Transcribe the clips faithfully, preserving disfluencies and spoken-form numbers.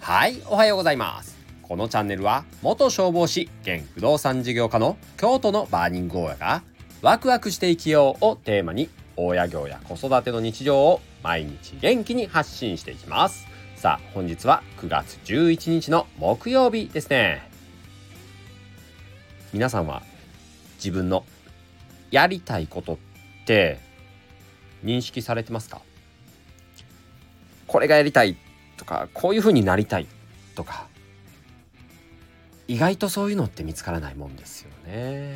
はい、おはようございます。このチャンネルは元消防士現不動産事業家の京都のバーニング大家がワクワクして生きようをテーマに大家業や子育ての日常を毎日元気に発信していきます。さあ、本日はくがつじゅういちにちの木曜日ですね。皆さんは自分のやりたいことって認識されてますか？これがやりたいとか、こういう風になりたいとか、意外とそういうのって見つからないもんですよね。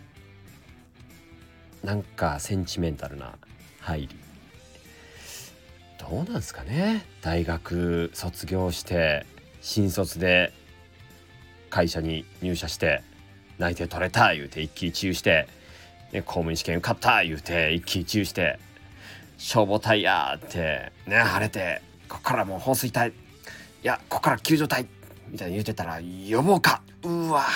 なんかセンチメンタルな入り、どうなんですかね。大学卒業して新卒で会社に入社して内定取れた言うて一喜一憂して、ね、公務員試験受かった言うて一喜一憂して、消防隊やってね、晴れてここからもう放水隊、いやここから救助隊みたいに言ってたら呼ぼうか、うわ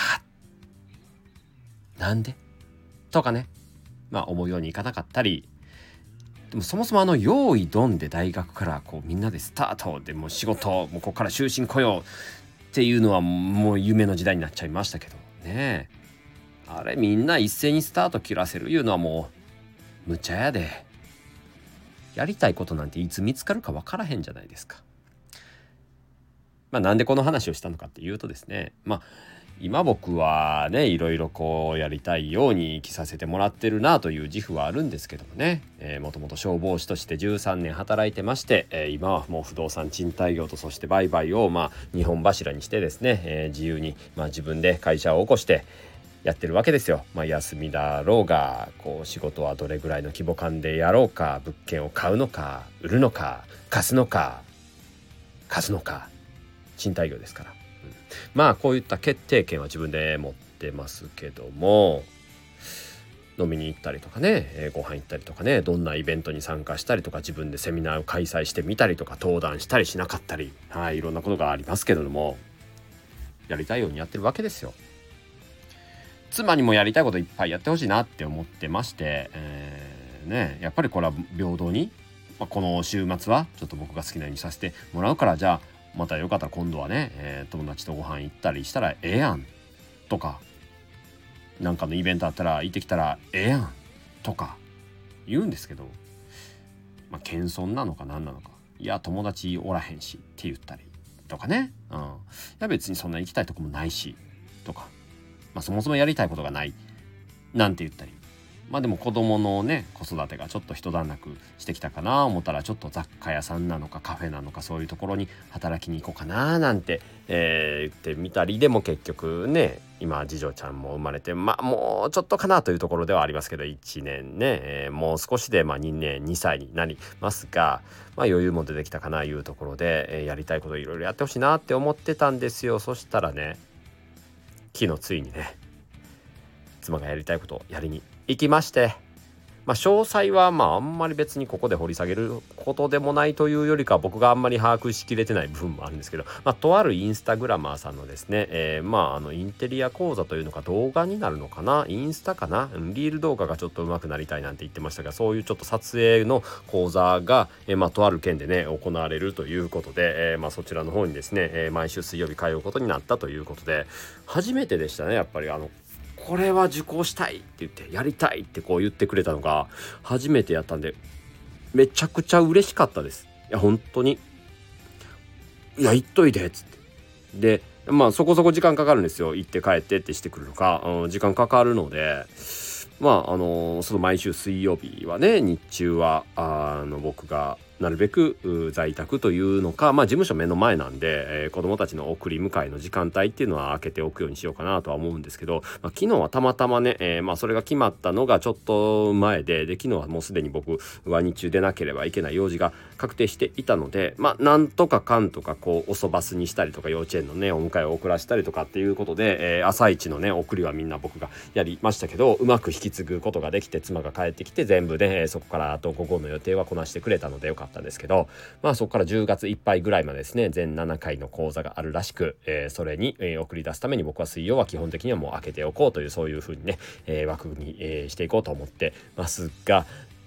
なんでとかね、まあ思うようにいかなかったり、でもそもそもあの用意ドンで大学からこうみんなでスタートでもう仕事もうここから終身雇用っていうのはもう夢の時代になっちゃいましたけどね。あれみんな一斉にスタート切らせるいうのはもう無茶やで。やりたいことなんていつ見つかるか分からへんじゃないですか。まあなんでこの話をしたのかっていうとですね、まあ今僕はねいろいろこうやりたいように生きさせてもらってるなという自負はあるんですけどもね、えー、もともと消防士としてじゅうさんねん働いてまして、えー、今はもう不動産賃貸業とそして売買をまあ二本柱にしてですね、えー、自由にまあ自分で会社を起こしてやってるわけですよ。まあ休みだろうが、こう仕事はどれぐらいの規模感でやろうか、物件を買うのか売るのか貸すのか貸すのか、賃貸業ですから、うん、まあこういった決定権は自分で持ってますけども、飲みに行ったりとかね、えー、ご飯行ったりとかね、どんなイベントに参加したりとか、自分でセミナーを開催してみたりとか、登壇したりしなかったり、はい、いろんなことがありますけれども、やりたいようにやってるわけですよ。妻にもやりたいこといっぱいやってほしいなって思ってまして、えーね、やっぱりこれは平等に、まあ、この週末はちょっと僕が好きなようにさせてもらうから、じゃあまたよかったら今度はね、えー、友達とご飯行ったりしたらええやんとか、なんかのイベントあったら行ってきたらええやんとか言うんですけど、まあ謙遜なのか何なのか、いや友達おらへんしって言ったりとかね、うん、いや別にそんな行きたいとこもないしとか、まあ、そもそもやりたいことがないなんて言ったり、まあでも子供のね子育てがちょっと一段落してきたかな思ったら、ちょっと雑貨屋さんなのかカフェなのかそういうところに働きに行こうかななんて、えー、言ってみたり、でも結局ね今次女ちゃんも生まれて、まあもうちょっとかなというところではありますけど、いちねんね、えー、もう少しでまあにねんにさいになりますが、まあ余裕も出てきたかないうところで、えー、やりたいこといろいろやってほしいなって思ってたんですよ。そしたらね、昨日ついにね妻がやりたいことをやりに行きまして、まあ詳細はまああんまり別にここで掘り下げることでもないというよりか、僕があんまり把握しきれてない部分もあるんですけど、まあとあるインスタグラマーさんのですね、えー、まああのインテリア講座というのか動画になるのかな、インスタかな、リール動画がちょっと上手くなりたいなんて言ってましたが、そういうちょっと撮影の講座が、えー、まあとある県でね行われるということで、えー、まあそちらの方にですね、えー、毎週水曜日通うことになったということで、初めてでしたね。やっぱりあのこれは受講したいって言ってやりたいってこう言ってくれたのが初めてやったんで、めちゃくちゃ嬉しかったです。いや本当に、いや行っといでっつって、でまあそこそこ時間かかるんですよ。行って帰ってってしてくるのか、うん、時間かかるので、まああのその毎週水曜日はね日中はあの僕がなるべく在宅というのか、まあ事務所目の前なんで、えー、子どもたちの送り迎えの時間帯っていうのは開けておくようにしようかなとは思うんですけど、まあ、昨日はたまたまね、えー、まあそれが決まったのがちょっと前で、で昨日はもうすでに僕は日中出なければいけない用事が確定していたので、まあなんとかかんとかこう遅バスにしたりとか、幼稚園のねお迎えを送らせたりとかっていうことで、えー、朝一のね送りはみんな僕がやりましたけど、うまく引き継ぐことができて、妻が帰ってきて全部で、ね、そこからあと午後の予定はこなしてくれたのでよかったんですけど、まあそこからじゅうがついっぱいぐらいまでですね全ななかいの講座があるらしく、えー、それに、えー、送り出すために僕は水曜は基本的にはもう開けておこうという、そういう風にね、えー、枠に、えー、していこうと思ってますが、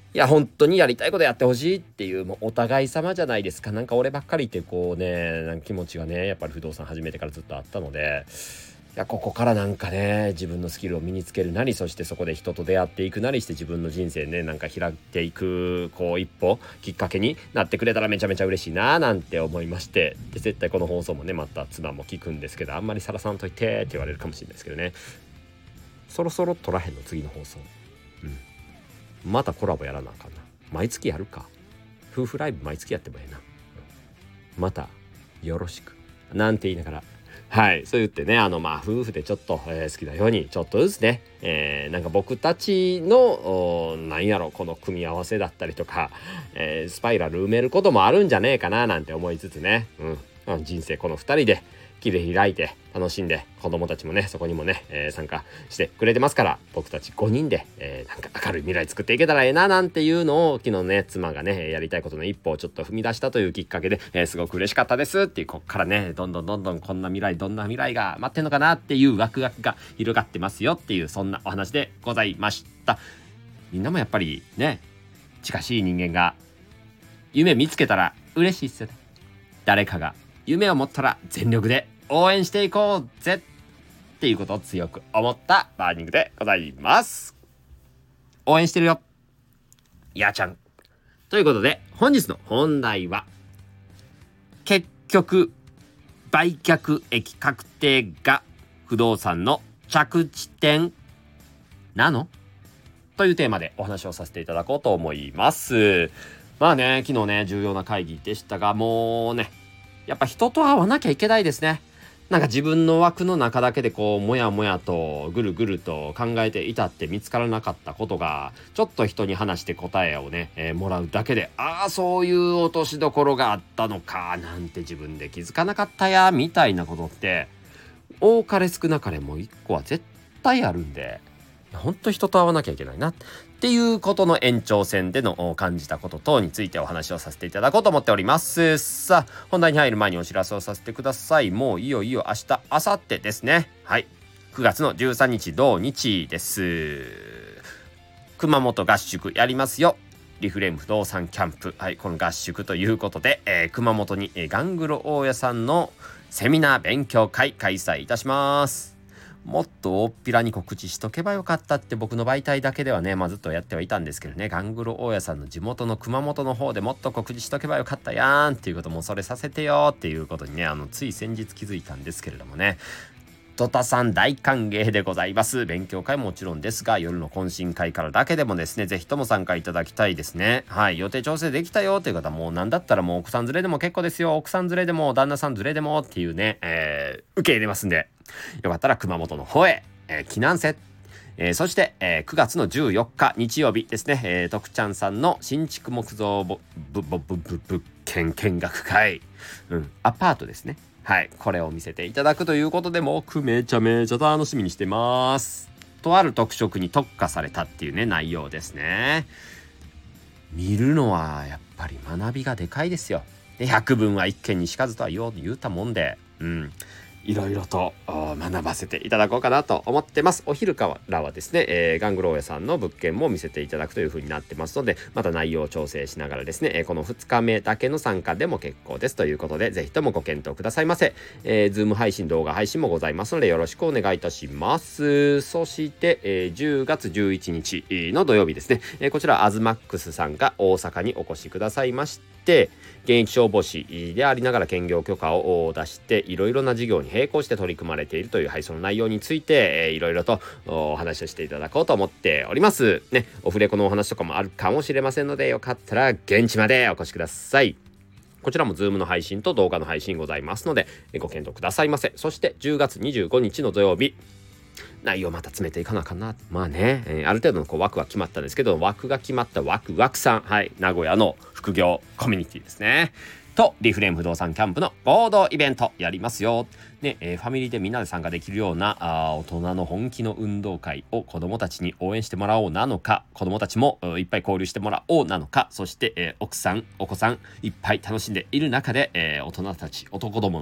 いや本当にやりたいことやってほしいっていう、もうお互い様じゃないですか。なんか俺ばっかりってこうね、なんか気持ちがねやっぱり不動産始めてからずっとあったので、いやここからなんかね自分のスキルを身につけるなり、そしてそこで人と出会っていくなりして自分の人生ねなんか開いていくこう一歩きっかけになってくれたらめちゃめちゃ嬉しいななんて思いまして、で絶対この放送もねまた妻も聞くんですけど、あんまりさらさんといてって言われるかもしれないですけどね、そろそろ撮らへんの次の放送、うん、またコラボやらなあかんな。毎月やるか、夫婦ライブ毎月やってもええな、うん、またよろしくなんて言いながら、はいそう言ってね、あのまあ夫婦でちょっと、えー好きなようにちょっとずつね、えーなんか僕たちのなんやろこの組み合わせだったりとか、えースパイラル埋めることもあるんじゃねえかななんて思いつつね、うん、人生このふたりで切り開いて楽しんで、子供たちもねそこにもね、えー参加してくれてますから、僕たちごにんで、えーなんか明るい未来作っていけたらええななんていうのを昨日ね妻がねやりたいことの一歩をちょっと踏み出したというきっかけで、えーすごく嬉しかったですっていう、こっからねどんどんどんどんこんな未来どんな未来が待ってんのかなっていうワクワクが広がってますよっていう、そんなお話でございました。みんなもやっぱりね近しい人間が夢見つけたら嬉しいっすよね。誰かが夢を持ったら全力で応援していこうぜっていうことを強く思ったバーニングでございます。応援してるよやーちゃん。ということで本日の本題は、結局売却益確定が不動産の着地点なのというテーマでお話をさせていただこうと思います。まあね昨日ね重要な会議でしたが、もうねやっぱ人と会わなきゃいけないですね。なんか自分の枠の中だけでこうもやもやとぐるぐると考えていたって見つからなかったことが、ちょっと人に話して答えをね、えーもらうだけで、ああそういう落としどころがあったのかなんて自分で気づかなかったやみたいなことって多かれ少なかれもう一個は絶対あるんで、本当人と会わなきゃいけないなっていうことの延長線での感じたこと等についてお話をさせていただこうと思っております。さあ本題に入る前にお知らせをさせてください。もういよいよ明日明後日ですね。はい、くがつのじゅうさんにち土日です。熊本合宿やりますよ。リフレーム不動産キャンプ、はい、この合宿ということで、えー熊本に、えーガングロ大家さんのセミナー勉強会開催いたします。もっと大っぴらに告知しとけばよかったって僕の媒体だけではね、まあ、ずっとやってはいたんですけどね、ガングロ大家さんの地元の熊本の方でもっと告知しとけばよかったやんっていうことも、それさせてよっていうことにね、あのつい先日気づいたんですけれどもね、ドタさん大歓迎でございます。勉強会ももちろんですが、夜の懇親会からだけでもですね、ぜひとも参加いただきたいですね。はい、予定調整できたよという方も、なんだったらもう奥さん連れでも結構ですよ、奥さん連れでも旦那さん連れでもっていうね、えー、受け入れますんで、よかったら熊本の方へ、えー、来なんせ。えー、そして、えー、くがつのじゅうよっか日曜日ですね、えー、徳ちゃんさんの新築木造ぼぶぶぶぶ物件見学会、うん、アパートですね。はい、これを見せていただくということで、僕めちゃめちゃ楽しみにしてます。とある特色に特化されたっていうね内容ですね。見るのはやっぱり学びがでかいですよ。で百聞は一見にしかずとは言おう言うたもんで、うんいろいろと学ばせていただこうかなと思ってます。お昼からはですね、えー、ガングローヤさんの物件も見せていただくという風になってますので、また内容を調整しながらですね、えー、このふつかめだけの参加でも結構ですということで、ぜひともご検討くださいませ。えー、ズーム配信動画配信もございますのでよろしくお願いいたします。そして、えー、じゅうがつじゅういちにちの土曜日ですね、えー、こちらアズマックスさんが大阪にお越しくださいまして、現役消防士でありながら兼業許可を出していろいろな事業に並行して取り組まれているという、はい、その内容についていろいろとお話をしていただこうと思っておりますね。オフレコのお話とかもあるかもしれませんので、よかったら現地までお越しください。こちらもズームの配信と動画の配信ございますのでご検討くださいませ。そしてじゅうがつにじゅうごにちの土曜日、内容また詰めていかなあかんな。まあね、えー、ある程度のこう枠は決まったんですけど、枠が決まったワクワクさん、はい、名古屋の副業コミュニティですねとリフレーム不動産キャンプの合同イベントやりますよ。ね、えー、ファミリーでみんなで参加できるようなあ大人の本気の運動会を子どもたちに応援してもらおうなのか、子どもたちもいっぱい交流してもらおうなのか、そして、えー、奥さんお子さんいっぱい楽しんでいる中で、えー、大人たち男どもの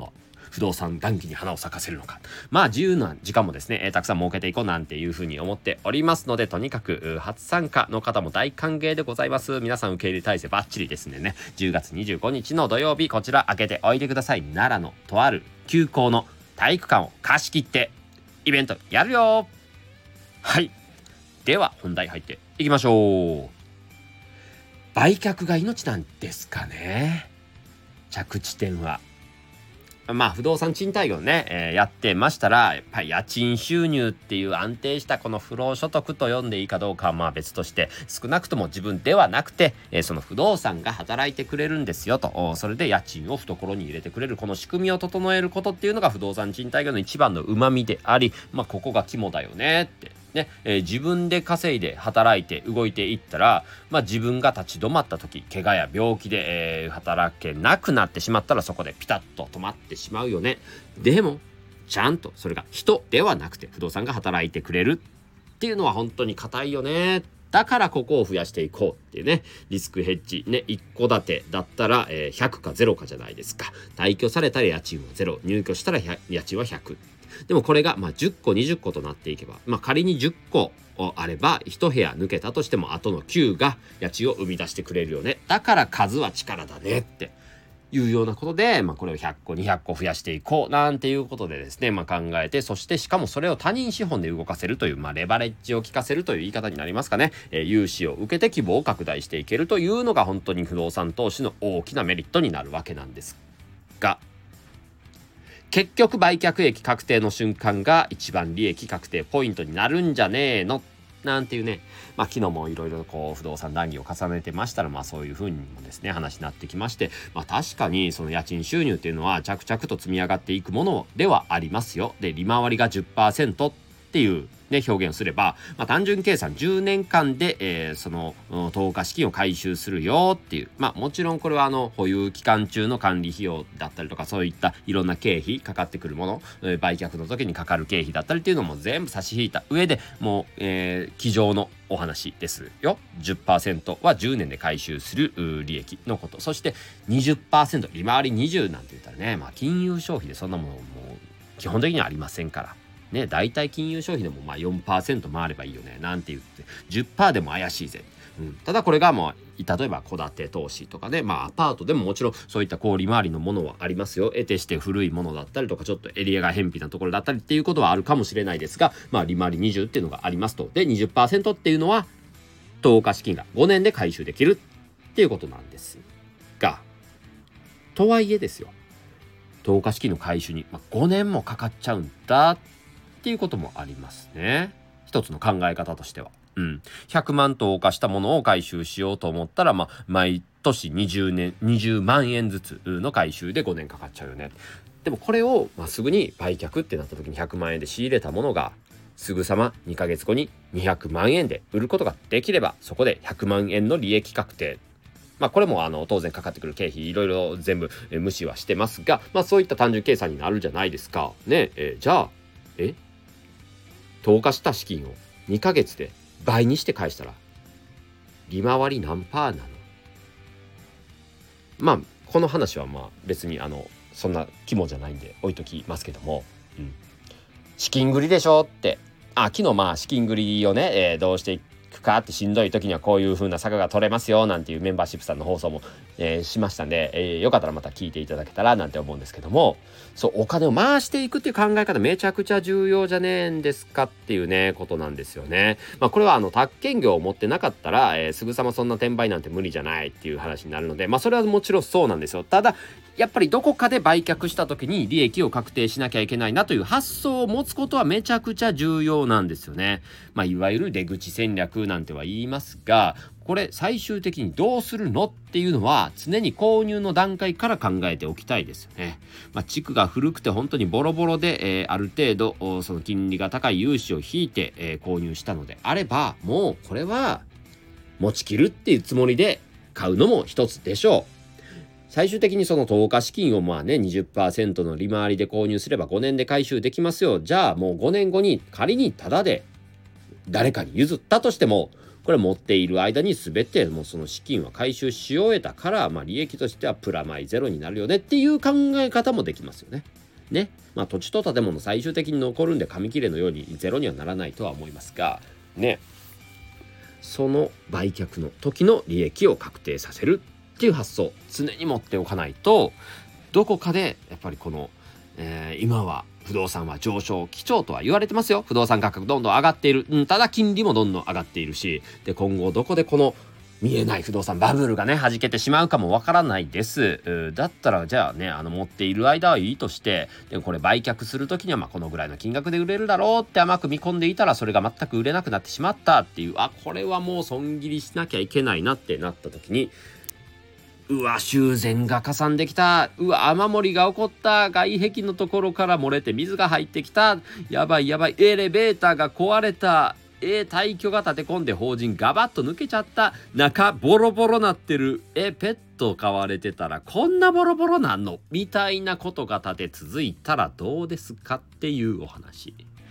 不動産談義に花を咲かせるのか、まあ自由な時間もですね、えー、たくさん設けていこうなんていうふうに思っておりますので、とにかく初参加の方も大歓迎でございます。皆さん受け入れ体制バッチリですんでね、じゅうがつにじゅうごにちの土曜日、こちら開けておいてください。奈良のとある休校の体育館を貸し切ってイベントやるよ。はい、では本題入っていきましょう。売却が命なんですかね。着地点はまあ不動産賃貸業ね、えー、やってましたら、やっぱり家賃収入っていう安定したこの不労所得と読んでいいかどうかはまあ別として、少なくとも自分ではなくて、えー、その不動産が働いてくれるんですよと、それで家賃を懐に入れてくれるこの仕組みを整えることっていうのが不動産賃貸業の一番の旨味であり、まあここが肝だよねってね、えー、自分で稼いで働いて動いていったら、まあ、自分が立ち止まった時、怪我や病気で、えー、働けなくなってしまったらそこでピタッと止まってしまうよね。でもちゃんとそれが人ではなくて不動産が働いてくれるっていうのは本当に固いよね。だからここを増やしていこうっていうね、リスクヘッジね、一戸建てだったら、えー、ひゃくかゼロかじゃないですか。退去されたら家賃はゼロ、入居したら家賃はひゃく。でもこれがまあじゅっこにじゅっことなっていけば、まあ仮にじゅっこあればいち部屋抜けたとしてもあとのきゅうが家賃を生み出してくれるよね。だから数は力だねっていうようなことで、まあこれをひゃっこにひゃっこ増やしていこうなんていうことでですね、まあ考えて、そしてしかもそれを他人資本で動かせるという、まあレバレッジを効かせるという言い方になりますかね、えー、融資を受けて規模を拡大していけるというのが本当に不動産投資の大きなメリットになるわけなんですが、結局売却益確定の瞬間が一番利益確定ポイントになるんじゃねえのなんていうね、まあ昨日もいろいろこう不動産談義を重ねてましたら、まあそういうふうにもですね話になってきまして、まあ確かにその家賃収入っていうのは着々と積み上がっていくものではありますよ。で利回りが じゅっパーセント っていうね表現をすれば、まあ、単純計算じゅうねんかんで、えー、その投下資金を回収するよっていう、まあもちろんこれはあの保有期間中の管理費用だったりとか、そういったいろんな経費かかってくるもの、えー、売却の時にかかる経費だったりっていうのも全部差し引いた上でもう、えー、机上のお話ですよ。 じゅっパーセント はじゅうねんで回収する利益のこと、そして にじゅっパーセント 利回りにじゅうなんて言ったらね、まあ金融消費でそんなものもう基本的にはありませんからね、大体金融消費でもまあ よんパーセント 回ればいいよねなんて言って じゅっパーセント でも怪しいぜ、うん、ただこれがもう例えば戸建て投資とかね、まあアパートでももちろんそういった小利回りのものはありますよ。得てして古いものだったりとかちょっとエリアが偏僻なところだったりっていうことはあるかもしれないですが、まあ利回りにじゅうっていうのがありますと。で にじゅっパーセント っていうのは投下資金がごねんで回収できるっていうことなんですが、とはいえですよ、投下資金の回収にごねんもかかっちゃうんだっていうこともありますね。一つの考え方としては、うん、ひゃくまん投下したものを回収しようと思ったら、まあ、毎年にじゅうねんにじゅうまんえんずつの回収でごねんかかっちゃうよね。でもこれを、まあ、すぐに売却ってなった時にひゃくまんえんで仕入れたものがすぐさまにかげつごににひゃくまんえんで売ることができれば、そこでひゃくまんえんの利益確定。まあこれもあの当然かかってくる経費いろいろ全部無視はしてますが、まあそういった単純計算になるじゃないですかね。えー、じゃあえ投下した資金をにかげつで倍にして返したら利回り何パーなの？まあこの話はまあ別にあのそんな肝じゃないんで置いときますけども、うん、資金繰りでしょって、あ昨日まあ資金繰りをね、えー、どうしていくかってしんどい時にはこういう風な坂が取れますよなんていうメンバーシップさんの放送も、えー、しましたんで、えー、よかったらまた聞いていただけたらなんて思うんですけども、そうお金を回していくっていう考え方めちゃくちゃ重要じゃねえんですかっていうねことなんですよね。まあこれはあの宅建業を持ってなかったら、えー、すぐさまそんな転売なんて無理じゃないっていう話になるので、まあそれはもちろんそうなんですよ。ただやっぱりどこかで売却した時に利益を確定しなきゃいけないなという発想を持つことはめちゃくちゃ重要なんですよね。まあいわゆる出口戦略なんては言いますが、これ最終的にどうするのっていうのは常に購入の段階から考えておきたいですよね。まあ地区が古くて本当にボロボロで、えー、ある程度その金利が高い融資を引いて、えー、購入したのであれば、もうこれは持ちきるっていうつもりで買うのも一つでしょう。最終的にその投下資金をまあね にじゅっパーセント の利回りで購入すればごねんで回収できますよ。じゃあもうごねんごに仮にタダで誰かに譲ったとしても、これ持っている間に全てもうその資金は回収し終えたから、まあ利益としてはプラマイゼロになるよねっていう考え方もできますよね。 ね、まあ土地と建物最終的に残るんで紙切れのようにゼロにはならないとは思いますがね、その売却の時の利益を確定させるっていう発想常に持っておかないと、どこかでやっぱりこの、えー、今は不動産は上昇基調とは言われてますよ。不動産価格どんどん上がっている、うん、ただ金利もどんどん上がっているし、で今後どこでこの見えない不動産バブルがね弾けてしまうかもわからないです。だったらじゃあね、あの持っている間はいいとして、でこれ売却する時にはまあこのぐらいの金額で売れるだろうって甘く見込んでいたら、それが全く売れなくなってしまったっていう、あこれはもう損切りしなきゃいけないなってなった時に、うわ修繕がかさんできた、うわ雨漏りが起こった、外壁のところから漏れて水が入ってきた、やばいやばい、エレベーターが壊れた、えー、退去が立て込んで法人ガバッと抜けちゃった、中ボロボロなってる、えペット飼われてたらこんなボロボロなんのみたいなことが立て続いたらどうですかっていうお話。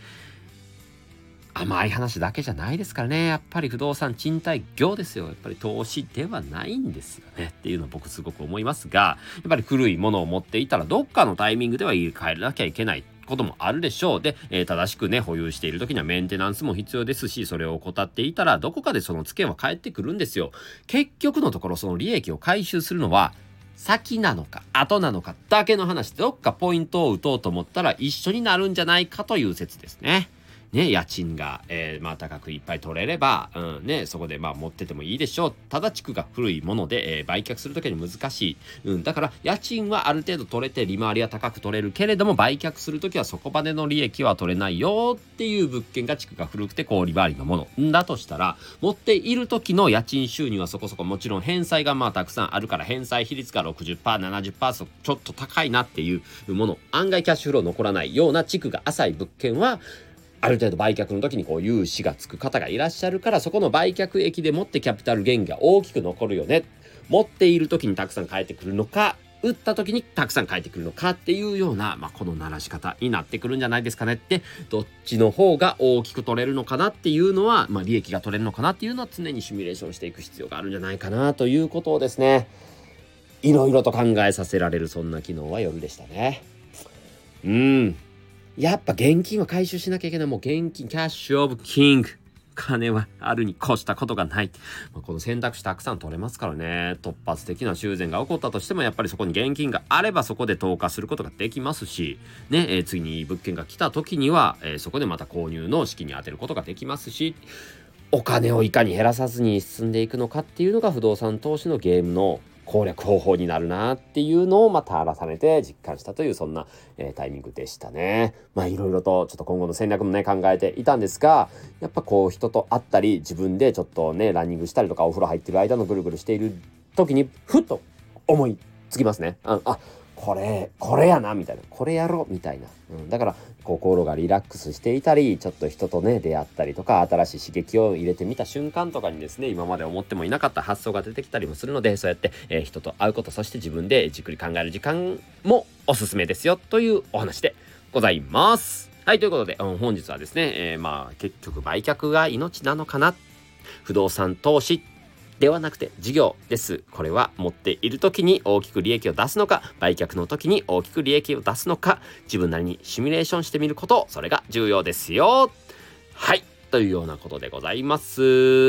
甘い話だけじゃないですからね。やっぱり不動産賃貸業ですよ。やっぱり投資ではないんですよねっていうのは僕すごく思いますが、やっぱり古いものを持っていたらどっかのタイミングでは入れ替えなきゃいけないこともあるでしょう。で、えー、正しくね保有している時にはメンテナンスも必要ですし、それを怠っていたらどこかでそのツケは返ってくるんですよ。結局のところその利益を回収するのは先なのか後なのかだけの話。どっかポイントを打とうと思ったら一緒になるんじゃないかという説ですね。ね、家賃が、えー、まあ高くいっぱい取れれば、うんね、そこでまあ持っててもいいでしょう。ただ地区が古いもので、えー、売却するときに難しい、うん、だから家賃はある程度取れて利回りは高く取れるけれども、売却するときはそこまでの利益は取れないよっていう物件が地区が古くてこう利回りのものだとしたら、持っている時の家賃収入はそこそこ、もちろん返済がまあたくさんあるから返済比率が ろくじゅっパーセント、ななじゅっパーセント ちょっと高いなっていうもの、案外キャッシュフロー残らないような地区が浅い物件はある程度売却の時にこう融資がつく方がいらっしゃるから、そこの売却益でもってキャピタルゲインが大きく残るよね。持っている時にたくさん返ってくるのか、売った時にたくさん返ってくるのかっていうような、まあ、この鳴らし方になってくるんじゃないですかねって、どっちの方が大きく取れるのかなっていうのは、まあ、利益が取れるのかなっていうのは常にシミュレーションしていく必要があるんじゃないかなということをですね、いろいろと考えさせられるそんな昨日は夜でしたね。うんやっぱ現金は回収しなきゃいけない。もう現金、キャッシュオブキング。金はあるに越したことがない。まあ、この選択肢たくさん取れますからね。突発的な修繕が起こったとしても、やっぱりそこに現金があればそこで投下することができますし、ね、えー、次に物件が来た時には、えー、そこでまた購入の資金に充てることができますし、お金をいかに減らさずに進んでいくのかっていうのが不動産投資のゲームの攻略方法になるなっていうのをまた改めて実感したという、そんな、えー、タイミングでしたね。まあいろいろとちょっと今後の戦略もね考えていたんですが、やっぱこう人と会ったり自分でちょっとねランニングしたりとかお風呂入ってる間のぐるぐるしている時にふっと思いつきますね。ああこれこれやなみたいな、これやろみたいな、うん、だから心がリラックスしていたり、ちょっと人とね出会ったりとか、新しい刺激を入れてみた瞬間とかにですね、今まで思ってもいなかった発想が出てきたりもするので、そうやって、えー、人と会うこと、そして自分でじっくり考える時間もおすすめですよというお話でございます。はい、ということで、うん、本日はですね、えー、まあ結局売却が命なのかな、不動産投資ではなくて事業です。これは持っている時に大きく利益を出すのか、売却の時に大きく利益を出すのか、自分なりにシミュレーションしてみること、それが重要ですよ。はい、というようなことでございます。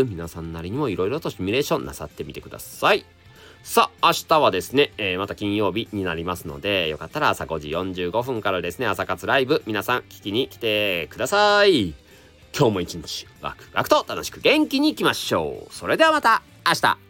皆さんなりにもいろいろとシミュレーションなさってみてください。さあ明日はですね、えー、また金曜日になりますので、よかったら朝ごじよんじゅうごふんからですね、朝活ライブ皆さん聞きに来てください。今日も一日ワクワクと楽しく元気にいきましょう。それではまた明日。